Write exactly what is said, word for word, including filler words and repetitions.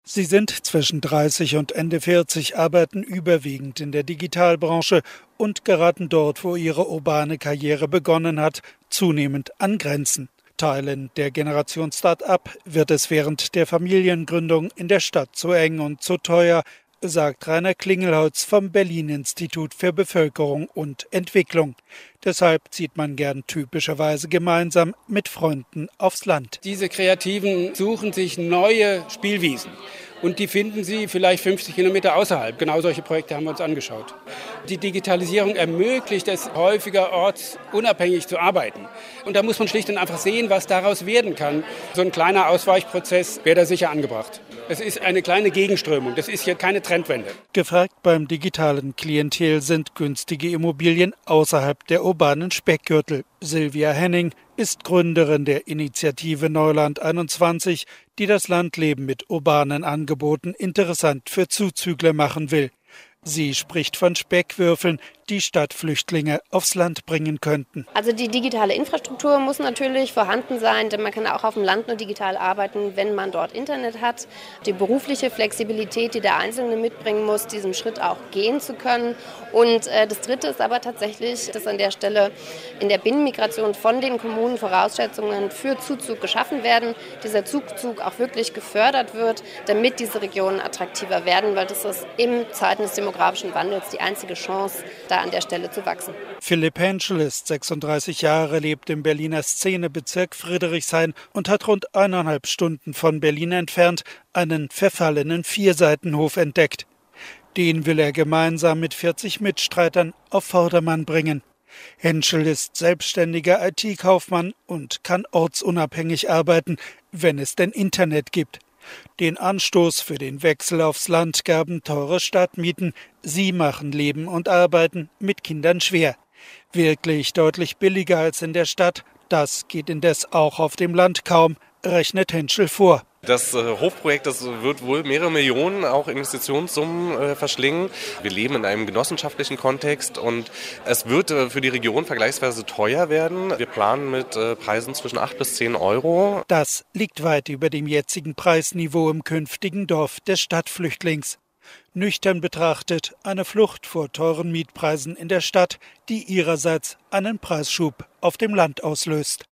Sie sind zwischen dreißig und Ende vierzig, arbeiten überwiegend in der Digitalbranche und geraten dort, wo ihre urbane Karriere begonnen hat, zunehmend an Grenzen. Teilen der Generation Start-up wird es während der Familiengründung in der Stadt zu eng und zu teuer, sagt Rainer Klingelholz vom Berlin-Institut für Bevölkerung und Entwicklung. Deshalb zieht man gern typischerweise gemeinsam mit Freunden aufs Land. Diese Kreativen suchen sich neue Spielwiesen. Und die finden sie vielleicht fünfzig Kilometer außerhalb. Genau solche Projekte haben wir uns angeschaut. Die Digitalisierung ermöglicht es, häufiger ortsunabhängig zu arbeiten. Und da muss man schlicht und einfach sehen, was daraus werden kann. So ein kleiner Ausweichprozess wäre da sicher angebracht. Es ist eine kleine Gegenströmung. Das ist hier keine Trendwende. Gefragt beim digitalen Klientel sind günstige Immobilien außerhalb der urbanen Speckgürtel. Silvia Henning ist Gründerin der Initiative Neuland einundzwanzig, die das Landleben mit urbanen Angeboten interessant für Zuzügler machen will. Sie spricht von Speckwürfeln, die Stadtflüchtlinge aufs Land bringen könnten. Also die digitale Infrastruktur muss natürlich vorhanden sein, denn man kann auch auf dem Land nur digital arbeiten, wenn man dort Internet hat. Die berufliche Flexibilität, die der Einzelne mitbringen muss, diesen Schritt auch gehen zu können. Und äh, das Dritte ist aber tatsächlich, dass an der Stelle in der Binnenmigration von den Kommunen Voraussetzungen für Zuzug geschaffen werden, dieser Zuzug auch wirklich gefördert wird, damit diese Regionen attraktiver werden, weil das ist in Zeiten des demografischen Wandels die einzige Chance, da an der Stelle zu wachsen. Philipp Henschel ist sechsunddreißig Jahre, lebt im Berliner Szenebezirk Friedrichshain und hat rund eineinhalb Stunden von Berlin entfernt einen verfallenen Vierseitenhof entdeckt. Den will er gemeinsam mit vierzig Mitstreitern auf Vordermann bringen. Henschel ist selbstständiger I T-Kaufmann und kann ortsunabhängig arbeiten, wenn es denn Internet gibt. Den Anstoß für den Wechsel aufs Land gaben teure Stadtmieten. Sie machen Leben und Arbeiten mit Kindern schwer. Wirklich deutlich billiger als in der Stadt. Das geht indes auch auf dem Land kaum, rechnet Henschel vor. Das äh, Hofprojekt, das wird wohl mehrere Millionen, auch Investitionssummen äh, verschlingen. Wir leben in einem genossenschaftlichen Kontext und es wird äh, für die Region vergleichsweise teuer werden. Wir planen mit äh, Preisen zwischen acht bis zehn Euro. Das liegt weit über dem jetzigen Preisniveau im künftigen Dorf des Stadtflüchtlings. Nüchtern betrachtet eine Flucht vor teuren Mietpreisen in der Stadt, die ihrerseits einen Preisschub auf dem Land auslöst.